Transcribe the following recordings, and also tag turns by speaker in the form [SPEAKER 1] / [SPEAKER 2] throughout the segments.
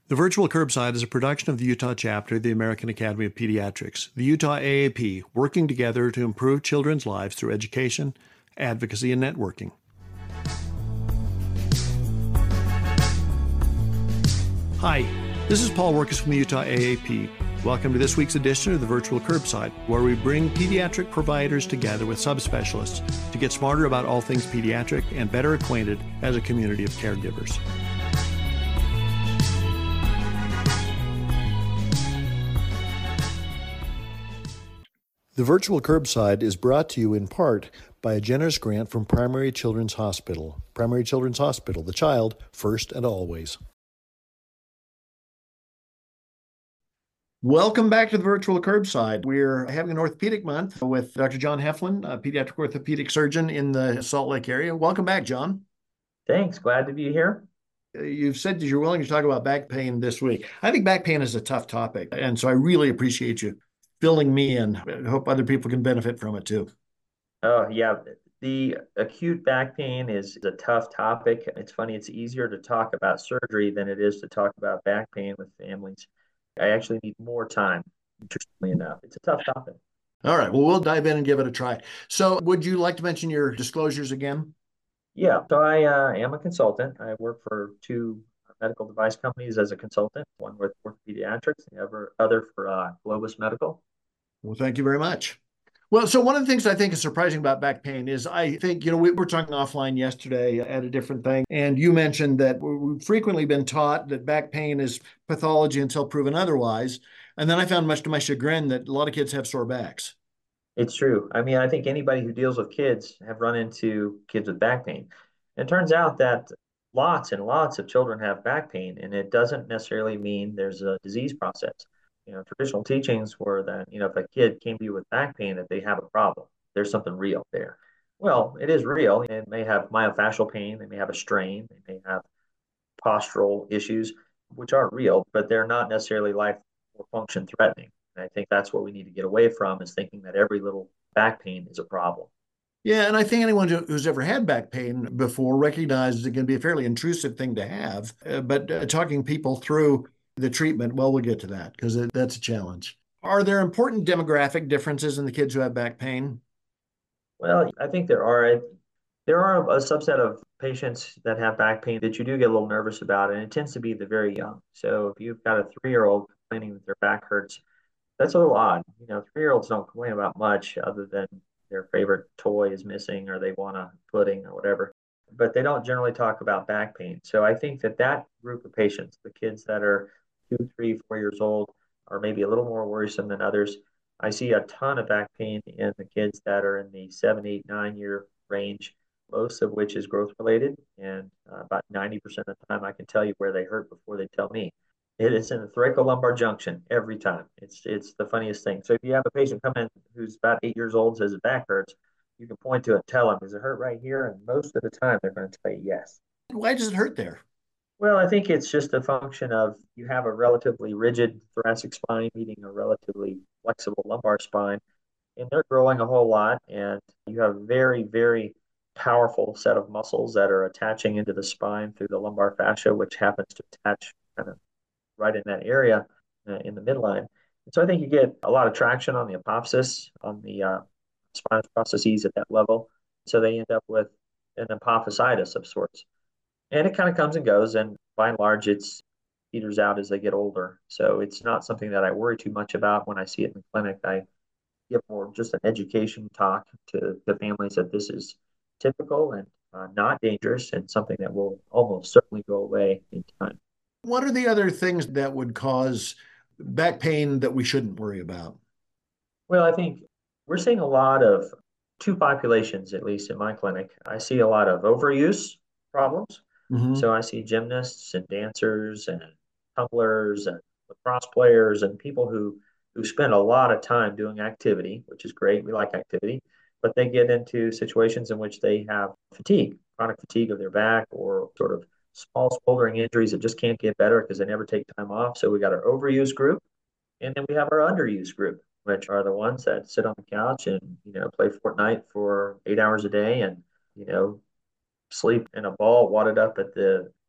[SPEAKER 1] The Virtual Curbside is a production of the Utah chapter of the American Academy of Pediatrics, the Utah AAP, working together to improve children's lives through education, advocacy, and networking. Hi, this is Paul Workus from the Utah AAP. Welcome to this week's edition of the Virtual Curbside, where we bring pediatric providers together with subspecialists to get smarter about all things pediatric and better acquainted as a community of caregivers. The Virtual Curbside is brought to you in part by a generous grant from Primary Children's Hospital. Primary Children's Hospital, the child first and always. Welcome back to the Virtual Curbside. We're having an orthopedic month with Dr. John Heflin, a pediatric orthopedic surgeon in the Salt Lake area. Welcome back, John.
[SPEAKER 2] Thanks. Glad to be here.
[SPEAKER 1] You've said that you're willing to talk about back pain this week. I think back pain is a tough topic, and so I really appreciate you filling me in. I hope other people can benefit from it too.
[SPEAKER 2] Oh, yeah. The acute back pain is a tough topic. It's funny, it's easier to talk about surgery than it is to talk about back pain with families. I actually need more time, interestingly enough. It's a tough topic.
[SPEAKER 1] All right. Well, we'll dive in and give it a try. So, would you like to mention your disclosures again?
[SPEAKER 2] Yeah, so I am a consultant. I work for two medical device companies as a consultant, one with OrthoPediatrics, and the other for Globus Medical.
[SPEAKER 1] Well, thank you very much. Well, so one of the things I think is surprising about back pain is I think, we were talking offline yesterday at a different thing, and you mentioned that we've frequently been taught that back pain is pathology until proven otherwise. And then I found, much to my chagrin, that a lot of kids have sore backs.
[SPEAKER 2] It's true. I mean, I think anybody who deals with kids have run into kids with back pain. And it turns out that lots and lots of children have back pain, and it doesn't necessarily mean there's a disease process. Traditional teachings were that, if a kid came to you with back pain, that they have a problem. There's something real there. Well, it is real. It may have myofascial pain, they may have a strain, they may have postural issues, which aren't real, but they're not necessarily life or function threatening. And I think that's what we need to get away from is thinking that every little back pain is a problem.
[SPEAKER 1] Yeah, and I think anyone who's ever had back pain before recognizes it can be a fairly intrusive thing to have. But talking people through the treatment, well, we'll get to that because that's a challenge. Are there important demographic differences in the kids who have back pain?
[SPEAKER 2] Well, I think there are a subset of patients that have back pain that you do get a little nervous about, and it tends to be the very young. So if you've got a 3-year-old complaining that their back hurts, that's a little odd. 3-year-olds don't complain about much other than their favorite toy is missing or they want a pudding or whatever. But they don't generally talk about back pain. So I think that group of patients, the kids that are 2, 3, 4 years old, are maybe a little more worrisome than others. I see a ton of back pain in the kids that are in the 7, 8, 9 year range, most of which is growth related. And about 90% of the time, I can tell you where they hurt before they tell me. It is in the thoracolumbar junction every time. It's the funniest thing. So if you have a patient come in who's about 8 years old, says his back hurts, you can point to it, tell them, does it hurt right here? And most of the time, they're going to tell you yes.
[SPEAKER 1] Why does it hurt there?
[SPEAKER 2] Well, I think it's just a function of you have a relatively rigid thoracic spine meeting a relatively flexible lumbar spine, and they're growing a whole lot. And you have a very, very powerful set of muscles that are attaching into the spine through the lumbar fascia, which happens to attach kind of right in that area in the midline. And so I think you get a lot of traction on the apophysis, on the spinous processes at that level. So they end up with an apophysitis of sorts. And it kind of comes and goes. And by and large, it's peters out as they get older. So it's not something that I worry too much about when I see it in the clinic. I give more just an education talk to families that this is typical and not dangerous and something that will almost certainly go away in time.
[SPEAKER 1] What are the other things that would cause back pain that we shouldn't worry about?
[SPEAKER 2] Well, I think we're seeing a lot of two populations, at least in my clinic. I see a lot of overuse problems.
[SPEAKER 1] Mm-hmm.
[SPEAKER 2] So I see gymnasts and dancers and tumblers and lacrosse players and people who spend a lot of time doing activity, which is great. We like activity, but they get into situations in which they have fatigue, chronic fatigue of their back, or sort of small smoldering injuries that just can't get better because they never take time off. So we got our overuse group, and then we have our underuse group, which are the ones that sit on the couch and play Fortnite for 8 hours a day and you know sleep in a ball wadded up at the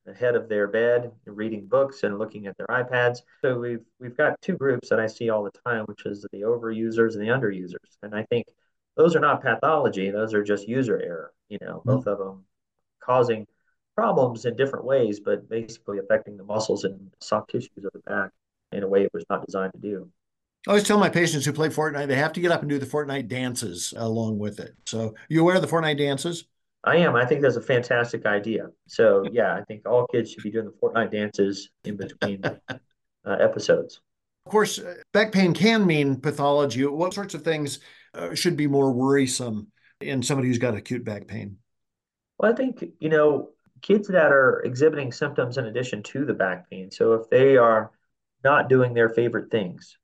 [SPEAKER 2] the head of their bed, reading books and looking at their iPads. So we've got two groups that I see all the time, which is the overusers and the underusers. And I think those are not pathology; those are just user error. Both of them causing problems in different ways, but basically affecting the muscles and soft tissues of the back in a way it was not designed to do.
[SPEAKER 1] I always tell my patients who play Fortnite they have to get up and do the Fortnite dances along with it. So you aware of the Fortnite dances?
[SPEAKER 2] I am. I think that's a fantastic idea. So yeah, I think all kids should be doing the Fortnite dances in between episodes.
[SPEAKER 1] Of course, back pain can mean pathology. What sorts of things should be more worrisome in somebody who's got acute back pain?
[SPEAKER 2] Well, I think, kids that are exhibiting symptoms in addition to the back pain. So if they are not doing their favorite things,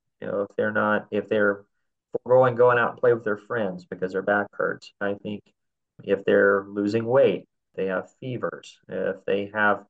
[SPEAKER 2] if they're going out and play with their friends because their back hurts. I think if they're losing weight, they have fevers, if they have,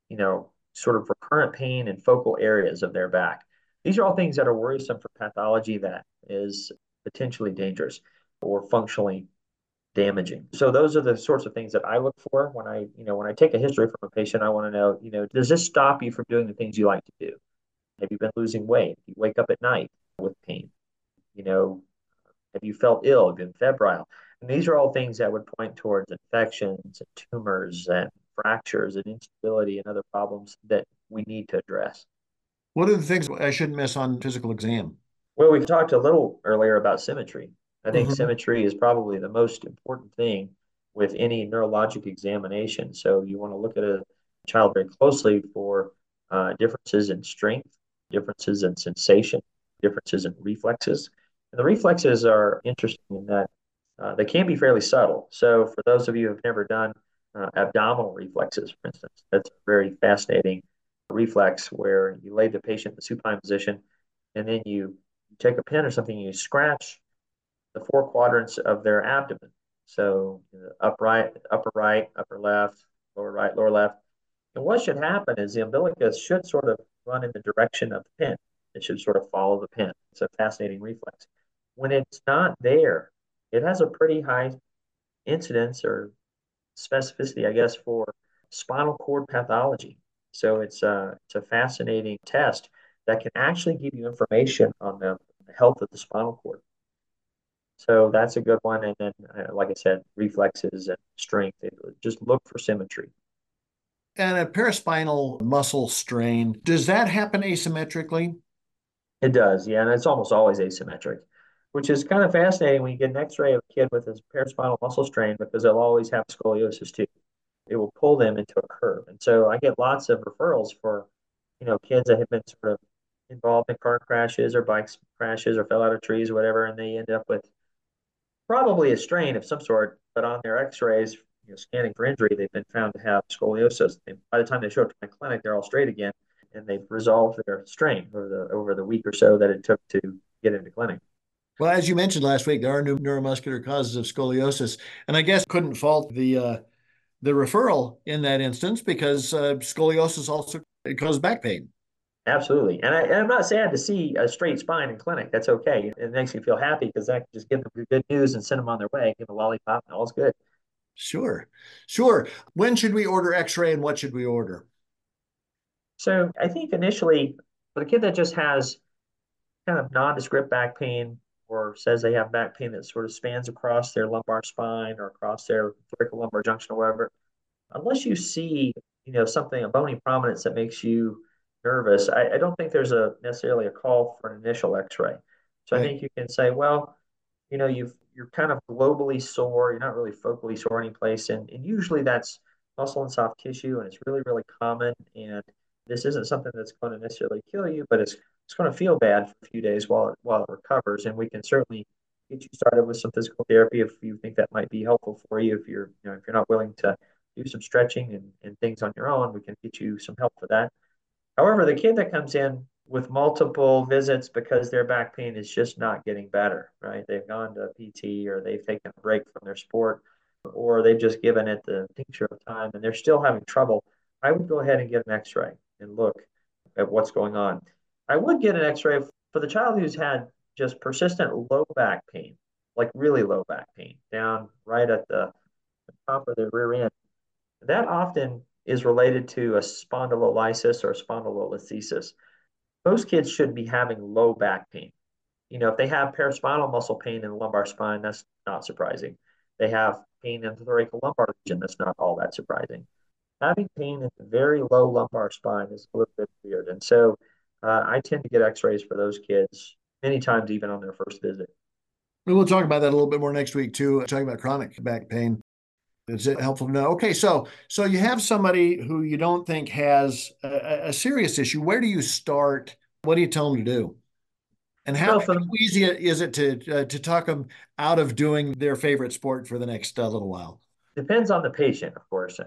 [SPEAKER 2] sort of recurrent pain in focal areas of their back. These are all things that are worrisome for pathology that is potentially dangerous or functionally damaging. So those are the sorts of things that I look for when I take a history from a patient. I want to know, does this stop you from doing the things you like to do? Have you been losing weight? Do you wake up at night with pain? You know, have you felt ill? Have you been febrile? And these are all things that would point towards infections and tumors and fractures and instability and other problems that we need to address.
[SPEAKER 1] What are the things I shouldn't miss on physical exam?
[SPEAKER 2] Well, we talked a little earlier about symmetry. I think
[SPEAKER 1] Mhm.
[SPEAKER 2] symmetry is probably the most important thing with any neurologic examination. So you want to look at a child very closely for differences in strength, differences in sensation, differences in reflexes. And the reflexes are interesting in that they can be fairly subtle. So for those of you who have never done abdominal reflexes, for instance, that's a very fascinating reflex where you lay the patient in the supine position and then you take a pen or something and you scratch the four quadrants of their abdomen. So upright, upper right, upper left, lower right, lower left. And what should happen is the umbilicus should sort of run in the direction of the pin. It should sort of follow the pin. It's a fascinating reflex. When it's not there, it has a pretty high incidence or specificity, I guess, for spinal cord pathology. So it's a fascinating test that can actually give you information on the health of the spinal cord. So that's a good one. And then, like I said, reflexes and strength. Just look for symmetry.
[SPEAKER 1] And a paraspinal muscle strain, does that happen asymmetrically?
[SPEAKER 2] It does, yeah, and it's almost always asymmetric, which is kind of fascinating when you get an X-ray of a kid with his paraspinal muscle strain because they'll always have scoliosis too. It will pull them into a curve, and so I get lots of referrals for, kids that have been sort of involved in car crashes or bike crashes or fell out of trees or whatever, and they end up with probably a strain of some sort, but on their X-rays, scanning for injury, they've been found to have scoliosis. By the time they show up to my clinic, they're all straight again, and they've resolved their strain over the week or so that it took to get into clinic.
[SPEAKER 1] Well, as you mentioned last week, there are new neuromuscular causes of scoliosis, and I guess couldn't fault the referral in that instance because scoliosis also causes back pain.
[SPEAKER 2] Absolutely, and I'm not sad to see a straight spine in clinic. That's okay. It makes me feel happy because I can just give them good news and send them on their way, give them a lollipop, and all's good.
[SPEAKER 1] Sure, sure. When should we order X-ray and what should we order?
[SPEAKER 2] So I think initially for the kid that just has kind of nondescript back pain or says they have back pain that sort of spans across their lumbar spine or across their thoracolumbar junction or whatever, unless you see, something, a bony prominence that makes you nervous, I don't think there's a necessarily a call for an initial x-ray. So I
[SPEAKER 1] Right.
[SPEAKER 2] think you can say, well, you're kind of globally sore, you're not really focally sore any place. And usually that's muscle and soft tissue, and it's really, really common. And this isn't something that's going to necessarily kill you, but it's going to feel bad for a few days while it recovers. And we can certainly get you started with some physical therapy if you think that might be helpful for you. If you're not willing to do some stretching and things on your own, we can get you some help for that. However, the kid that comes in with multiple visits because their back pain is just not getting better, right? They've gone to PT or they've taken a break from their sport or they've just given it the tincture of time and they're still having trouble. I would go ahead and get an x-ray and look at what's going on. I would get an x-ray for the child who's had just persistent low back pain, like really low back pain, down right at the top of their rear end. That often is related to a spondylolysis or spondylolisthesis. Most kids should be having low back pain. If they have paraspinal muscle pain in the lumbar spine, that's not surprising. They have pain in the thoracolumbar region, that's not all that surprising. Having pain in the very low lumbar spine is a little bit weird. And so I tend to get x-rays for those kids many times, even on their first visit.
[SPEAKER 1] We'll talk about that a little bit more next week too, talking about chronic back pain. Is it helpful to know? Okay, so you have somebody who you don't think has a serious issue. Where do you start? What do you tell them to do? And
[SPEAKER 2] Well,
[SPEAKER 1] how
[SPEAKER 2] for the
[SPEAKER 1] easy is it to talk them out of doing their favorite sport for the next little while?
[SPEAKER 2] depends on the patient, of course.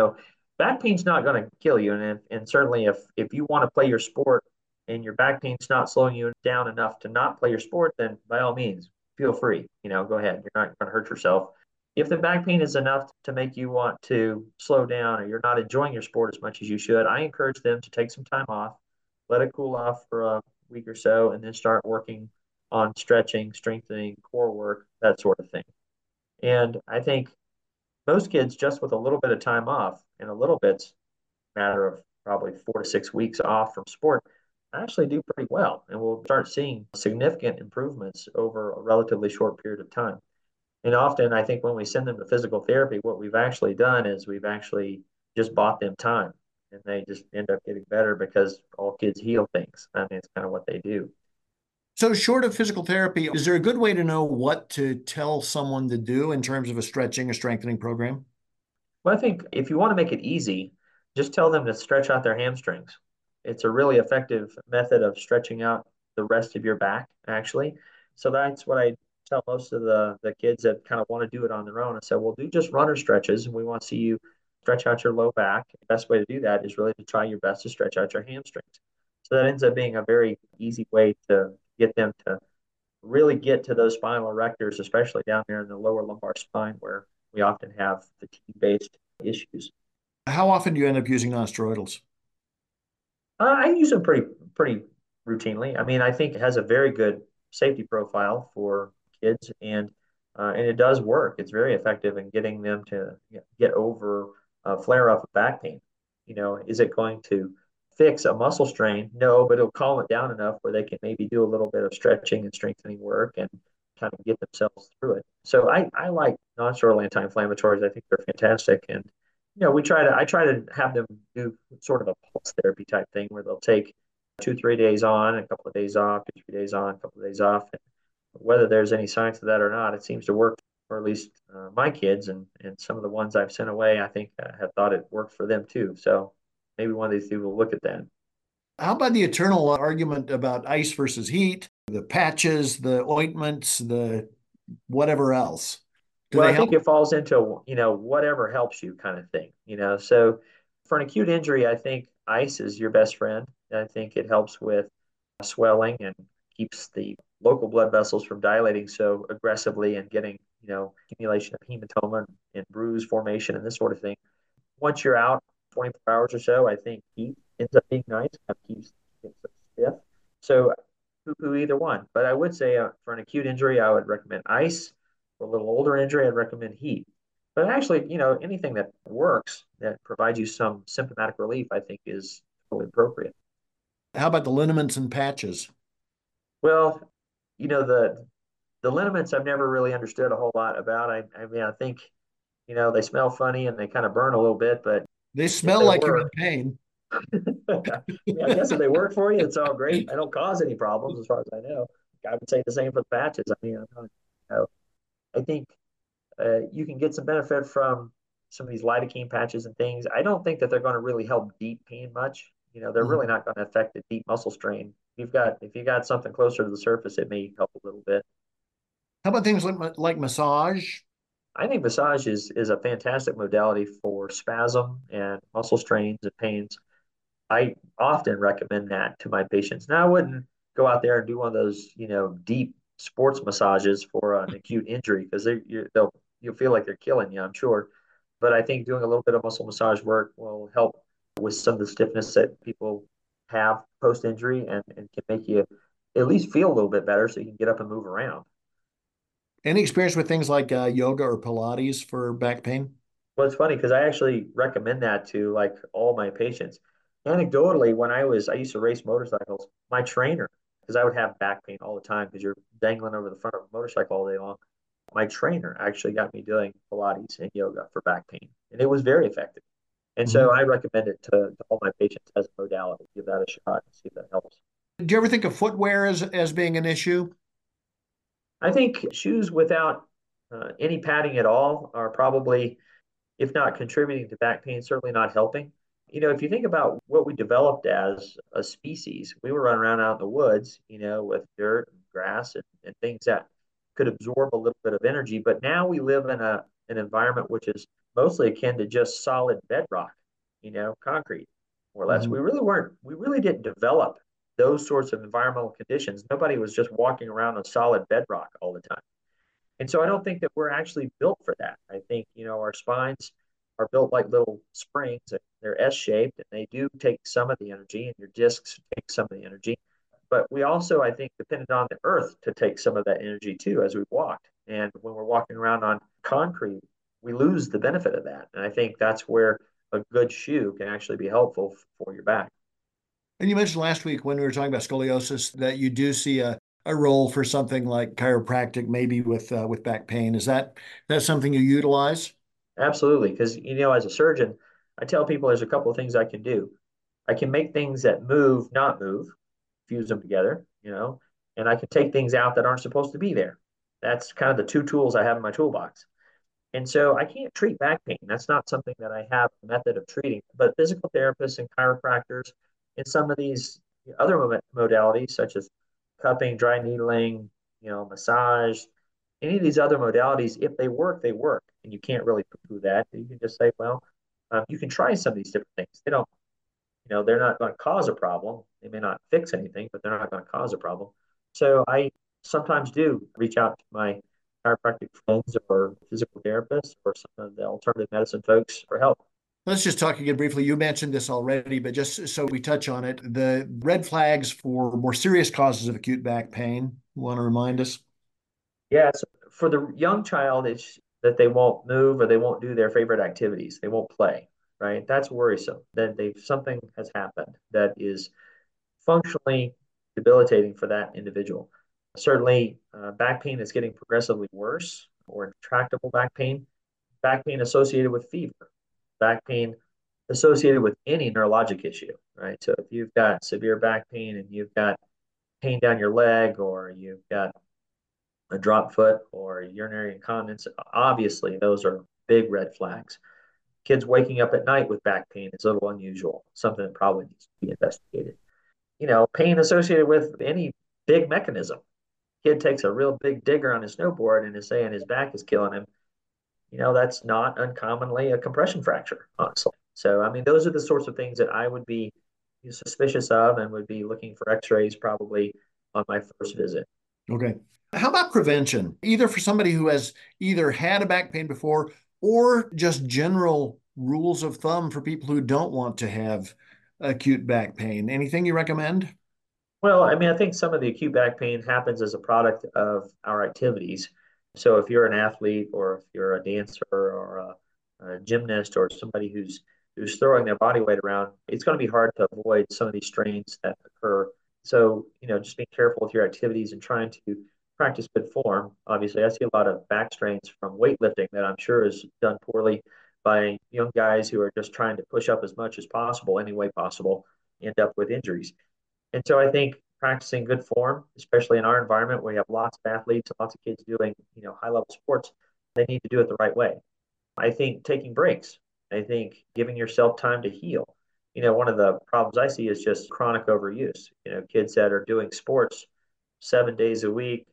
[SPEAKER 2] Back pain's not going to kill you, and certainly if you want to play your sport and your back pain's not slowing you down enough to not play your sport, then by all means, feel free. Go ahead. You're not going to hurt yourself. If the back pain is enough to make you want to slow down or you're not enjoying your sport as much as you should, I encourage them to take some time off, let it cool off for a week or so, and then start working on stretching, strengthening, core work, that sort of thing. And I think most kids, just with a little bit of time off, and a little bit's a matter of probably 4 to 6 weeks off from sport, actually do pretty well. And we'll start seeing significant improvements over a relatively short period of time. And often, I think when we send them to physical therapy, what we've actually done is we've actually just bought them time, and they just end up getting better because all kids heal things. I mean, it's kind of what they do.
[SPEAKER 1] So, short of physical therapy, is there a good way to know what to tell someone to do in terms of a stretching or strengthening program?
[SPEAKER 2] Well, I think if you want to make it easy, just tell them to stretch out their hamstrings. It's a really effective method of stretching out the rest of your back, actually. So that's what I tell most of the kids that kind of want to do it on their own. I said, well, do just runner stretches, and we want to see you stretch out your low back. The best way to do that is really to try your best to stretch out your hamstrings. So that ends up being a very easy way to get them to really get to those spinal erectors, especially down there in the lower lumbar spine where we often have fatigue-based issues.
[SPEAKER 1] How often do you end up using nonsteroidals?
[SPEAKER 2] I use them pretty routinely. I mean, I think it has a very good safety profile for kids, and it does work. It's very effective in getting them to get over a flare up of back pain. Is it going to fix a muscle strain? No, but it'll calm it down enough where they can maybe do a little bit of stretching and strengthening work and kind of get themselves through it. So I like non-steroidal anti-inflammatories. I think they're fantastic, and I try to have them do sort of a pulse therapy type thing where they'll take 2, 3 days on, a couple of days off, 2, 3 days on, a couple of days off. And whether there's any science to that or not, it seems to work, or at least my kids and some of the ones I've sent away, I think have thought it worked for them too. So maybe one of these two will look at that.
[SPEAKER 1] How about the eternal argument about ice versus heat, the patches, the ointments, the whatever else? Do
[SPEAKER 2] Well,
[SPEAKER 1] they
[SPEAKER 2] I
[SPEAKER 1] help?
[SPEAKER 2] think it falls into, whatever helps you kind of thing. So for an acute injury, I think ice is your best friend. I think it helps with swelling and keeps the local blood vessels from dilating so aggressively and getting, accumulation of hematoma and bruise formation and this sort of thing. Once you're out 24 hours or so, I think heat ends up being nice, kind of keeps things stiff. So poo-poo either one. But I would say for an acute injury, I would recommend ice. For a little older injury, I'd recommend heat. But actually, anything that works that provides you some symptomatic relief, I think is totally appropriate.
[SPEAKER 1] How about the liniments and patches?
[SPEAKER 2] Well, the liniments I've never really understood a whole lot about. I mean, I think, they smell funny and they kind of burn a little bit, but
[SPEAKER 1] They
[SPEAKER 2] if
[SPEAKER 1] smell
[SPEAKER 2] they
[SPEAKER 1] like you're in
[SPEAKER 2] work,
[SPEAKER 1] pain.
[SPEAKER 2] I guess if they work for you, it's all great. I don't cause any problems as far as I know. I would say the same for the patches. I mean, I'm not, I think you can get some benefit from some of these lidocaine patches and things. I don't think that they're going to really help deep pain much. They're really
[SPEAKER 1] Mhm.
[SPEAKER 2] not going to affect the deep muscle strain. If you got something closer to the surface, it may help a little bit.
[SPEAKER 1] How about things like massage?
[SPEAKER 2] I think massage is a fantastic modality for spasm and muscle strains and pains. I often recommend that to my patients. Now, I wouldn't go out there and do one of those, deep sports massages for an acute injury because you'll feel like they're killing you, I'm sure. But I think doing a little bit of muscle massage work will help with some of the stiffness that people have post injury and can make you at least feel a little bit better so you can get up and move around.
[SPEAKER 1] Any experience with things like yoga or Pilates for back pain?
[SPEAKER 2] Well, it's funny because I actually recommend that to like all my patients. Anecdotally, I used to race motorcycles, my trainer, because I would have back pain all the time because you're dangling over the front of a motorcycle all day long. My trainer actually got me doing Pilates and yoga for back pain, and it was very effective. And so
[SPEAKER 1] Mhm.
[SPEAKER 2] I recommend it to all my patients as a modality. Give that a shot and see if that helps.
[SPEAKER 1] Do you ever think of footwear as being an issue?
[SPEAKER 2] I think shoes without any padding at all are probably, if not contributing to back pain, certainly not helping. If you think about what we developed as a species, we were running around out in the woods, with dirt and grass and things that could absorb a little bit of energy. But now we live in an environment which is mostly akin to just solid bedrock, concrete, more or less.
[SPEAKER 1] Mhm.
[SPEAKER 2] We really didn't develop those sorts of environmental conditions. Nobody was just walking around on solid bedrock all the time. And so I don't think that we're actually built for that. I think, our spines are built like little springs and they're S shaped and they do take some of the energy and your discs take some of the energy. But we also, I think, depended on the earth to take some of that energy too as we walked. And when we're walking around on concrete, we lose the benefit of that. And I think that's where a good shoe can actually be helpful for your back.
[SPEAKER 1] And you mentioned last week when we were talking about scoliosis that you do see a role for something like chiropractic, maybe with back pain. Is that something you utilize?
[SPEAKER 2] Absolutely. Because, as a surgeon, I tell people there's a couple of things I can do. I can make things that move, not move, fuse them together, and I can take things out that aren't supposed to be there. That's kind of the two tools I have in my toolbox. And so I can't treat back pain. That's not something that I have a method of treating. But physical therapists and chiropractors and some of these other modalities, such as cupping, dry needling, massage, any of these other modalities, if they work, they work. And you can't really poo that. You can just say, well, you can try some of these different things. They're not going to cause a problem. They may not fix anything, but they're not going to cause a problem. So I sometimes do reach out to my chiropractic friends or physical therapists or some of the alternative medicine folks for help.
[SPEAKER 1] Let's just talk again briefly. You mentioned this already, but just so we touch on it, the red flags for more serious causes of acute back pain. You want to remind us?
[SPEAKER 2] Yeah, so for the young child, it's that they won't move or they won't do their favorite activities. They won't play, right? That's worrisome. That something has happened that is functionally debilitating for that individual. Certainly, back pain is getting progressively worse, or intractable back pain associated with fever, back pain associated with any neurologic issue, right? So if you've got severe back pain and you've got pain down your leg, or you've got a drop foot or urinary incontinence, obviously those are big red flags. Kids waking up at night with back pain is a little unusual, something that probably needs to be investigated. Pain associated with any big mechanism. Kid takes a real big digger on his snowboard and is saying his back is killing him. That's not uncommonly a compression fracture, honestly. So, I mean, those are the sorts of things that I would be suspicious of and would be looking for x-rays probably on my first visit.
[SPEAKER 1] Okay. How about prevention? Either for somebody who has either had a back pain before or just general rules of thumb for people who don't want to have acute back pain. Anything you recommend?
[SPEAKER 2] Well, I mean, I think some of the acute back pain happens as a product of our activities. So if you're an athlete or if you're a dancer or a gymnast or somebody who's throwing their body weight around, it's going to be hard to avoid some of these strains that occur. So, just be careful with your activities and trying to practice good form. Obviously, I see a lot of back strains from weightlifting that I'm sure is done poorly by young guys who are just trying to push up as much as possible, any way possible, end up with injuries. And so I think practicing good form, especially in our environment where you have lots of athletes and lots of kids doing, high level sports, they need to do it the right way. I think taking breaks. I think giving yourself time to heal. One of the problems I see is just chronic overuse. Kids that are doing sports 7 days a week,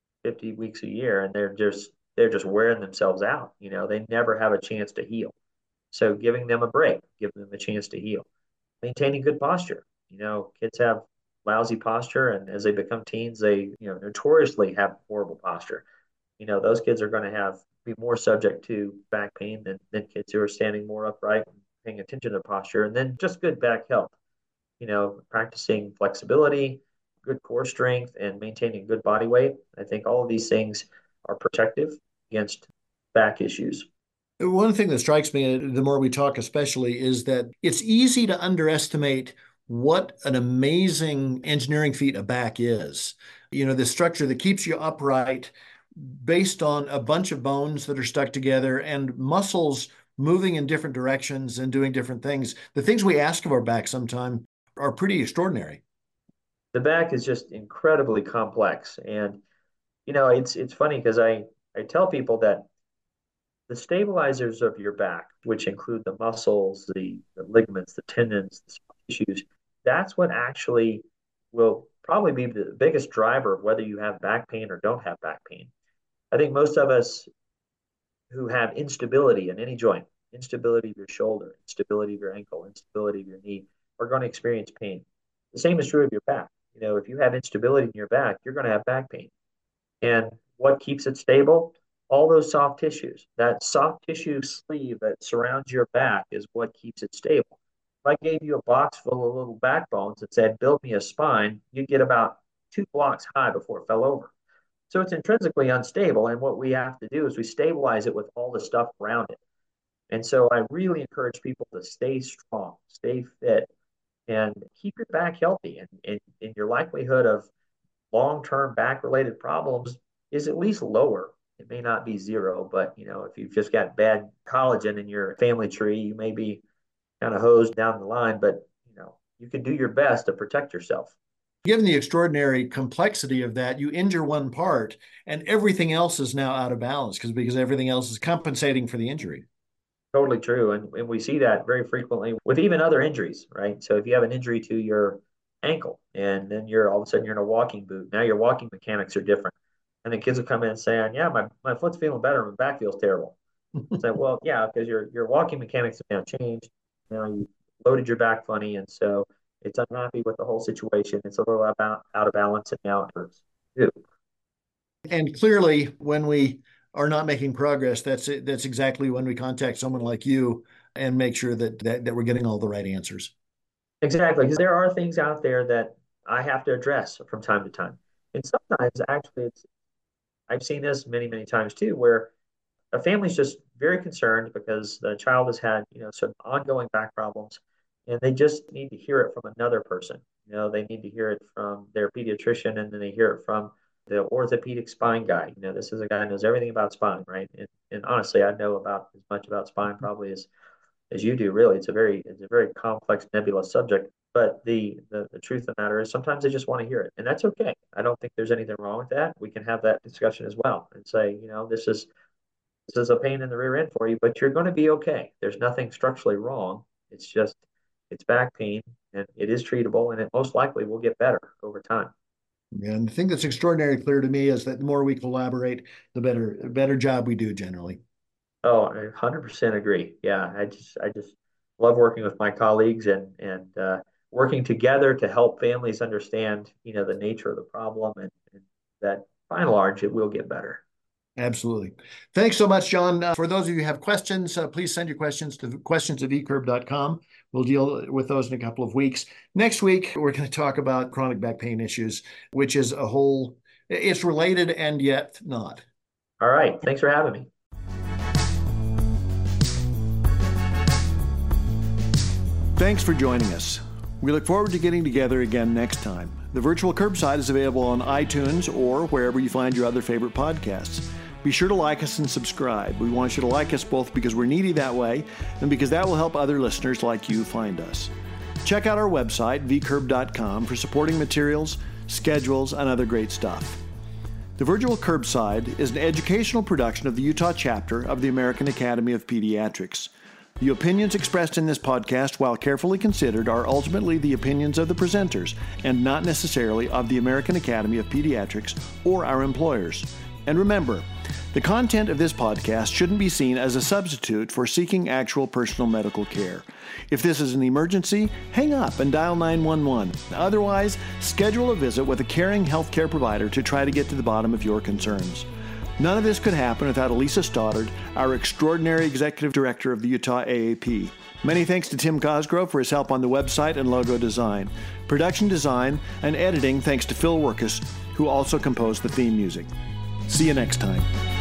[SPEAKER 2] 50 weeks a year, and they're just wearing themselves out. They never have a chance to heal. So giving them a break, giving them a chance to heal, maintaining good posture. Kids have lousy posture, and as they become teens, they notoriously have horrible posture. Those kids are going to have be more subject to back pain than kids who are standing more upright and paying attention to their posture, and then just good back health. Practicing flexibility, good core strength, and maintaining good body weight. I think all of these things are protective against back issues.
[SPEAKER 1] One thing that strikes me, the more we talk especially, is that it's easy to underestimate what an amazing engineering feat a back is. The structure that keeps you upright based on a bunch of bones that are stuck together and muscles moving in different directions and doing different things. The things we ask of our back sometimes are pretty extraordinary.
[SPEAKER 2] The back is just incredibly complex. And, it's funny because I tell people that the stabilizers of your back, which include the muscles, the ligaments, the tendons, the soft tissues, that's what actually will probably be the biggest driver of whether you have back pain or don't have back pain. I think most of us who have instability in any joint, instability of your shoulder, instability of your ankle, instability of your knee, are going to experience pain. The same is true of your back. If you have instability in your back, you're going to have back pain. And what keeps it stable? All those soft tissues. That soft tissue sleeve that surrounds your back is what keeps it stable. If I gave you a box full of little backbones and said, build me a spine, you'd get about 2 blocks high before it fell over. So it's intrinsically unstable. And what we have to do is we stabilize it with all the stuff around it. And so I really encourage people to stay strong, stay fit, and keep your back healthy. And your likelihood of long-term back-related problems is at least lower. It may not be zero, but if you've just got bad collagen in your family tree, you may be kind of hosed down the line, but you can do your best to protect yourself.
[SPEAKER 1] Given the extraordinary complexity of that, you injure one part and everything else is now out of balance because everything else is compensating for the injury.
[SPEAKER 2] Totally true. And we see that very frequently with even other injuries, right? So if you have an injury to your ankle and then you're all of a sudden you're in a walking boot, now your walking mechanics are different. And the kids will come in saying, yeah, my foot's feeling better, my back feels terrible. So, well, yeah, because your walking mechanics have now changed. Now you loaded your back funny, and so it's unhappy with the whole situation. It's a little out of balance, and now it hurts too.
[SPEAKER 1] And clearly, when we are not making progress, that's exactly when we contact someone like you and make sure that we're getting all the right answers.
[SPEAKER 2] Exactly, because there are things out there that I have to address from time to time. And sometimes, actually, I've seen this many, many times too, where a family's just very concerned because the child has had, some ongoing back problems, and they just need to hear it from another person. They need to hear it from their pediatrician, and then they hear it from the orthopedic spine guy. This is a guy who knows everything about spine, right? And honestly, I know about as much about spine probably as you do. Really, it's a very complex, nebulous subject. But the truth of the matter is sometimes they just want to hear it, and that's okay. I don't think there's anything wrong with that. We can have that discussion as well and say, this is a pain in the rear end for you, but you're going to be okay. There's nothing structurally wrong. It's back pain, and it is treatable, and it most likely will get better over time.
[SPEAKER 1] And the thing that's extraordinarily clear to me is that the more we collaborate, the better job we do generally.
[SPEAKER 2] Oh, I 100% agree. Yeah, I just love working with my colleagues and working together to help families understand, the nature of the problem, and that by and large it will get better.
[SPEAKER 1] Absolutely. Thanks so much, John. For those of you who have questions, please send your questions to questions@vcurb.com. We'll deal with those in a couple of weeks. Next week, we're going to talk about chronic back pain issues, which is it's related and yet not.
[SPEAKER 2] All right. Thanks for having me.
[SPEAKER 1] Thanks for joining us. We look forward to getting together again next time. The Virtual Curbside is available on iTunes or wherever you find your other favorite podcasts. Be sure to like us and subscribe. We want you to like us both because we're needy that way and because that will help other listeners like you find us. Check out our website, vcurb.com, for supporting materials, schedules, and other great stuff. The Virtual Curbside is an educational production of the Utah chapter of the American Academy of Pediatrics. The opinions expressed in this podcast, while carefully considered, are ultimately the opinions of the presenters and not necessarily of the American Academy of Pediatrics or our employers. And remember, the content of this podcast shouldn't be seen as a substitute for seeking actual personal medical care. If this is an emergency, hang up and dial 911. Otherwise, schedule a visit with a caring healthcare provider to try to get to the bottom of your concerns. None of this could happen without Elisa Stoddard, our extraordinary executive director of the Utah AAP. Many thanks to Tim Cosgrove for his help on the website and logo design. Production design and editing thanks to Phil Workus, who also composed the theme music. See you next time.